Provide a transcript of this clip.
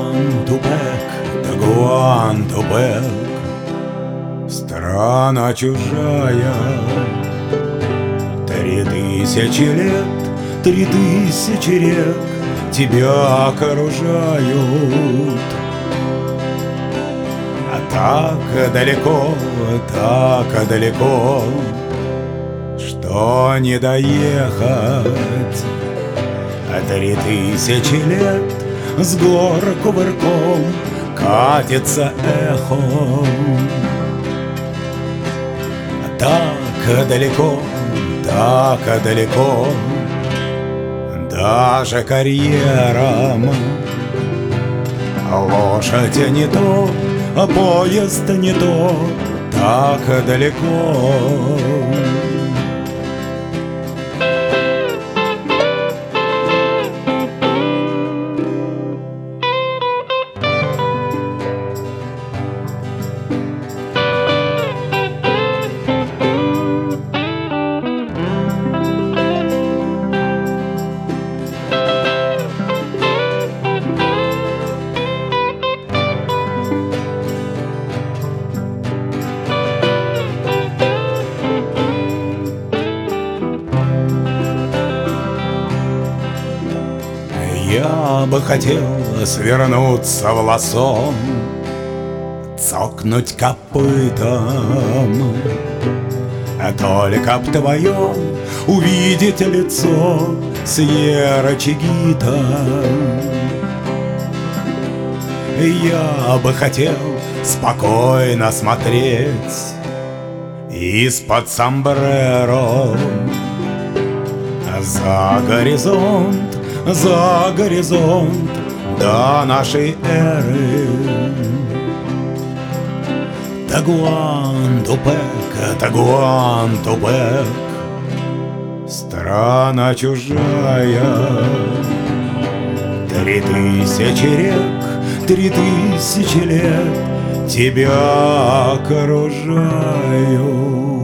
Тагуан-Тупек, страна чужая. 3000 лет, 3000 рек тебя окружают. А так далеко, что не доехать. 3000 лет с гор кувырком катится эхом. Так далеко, даже карьерам. Лошадь не то, а поезд не то, так далеко. Я бы хотел свернуться в лосо, цокнуть копытом, только б твое увидеть лицо Сьерра-Чигита. Я бы хотел спокойно смотреть из-под сомбреро за горизонт до нашей эры. Тагуан-Тупек, страна чужая. 3000 рек, 3000 лет тебя окружают.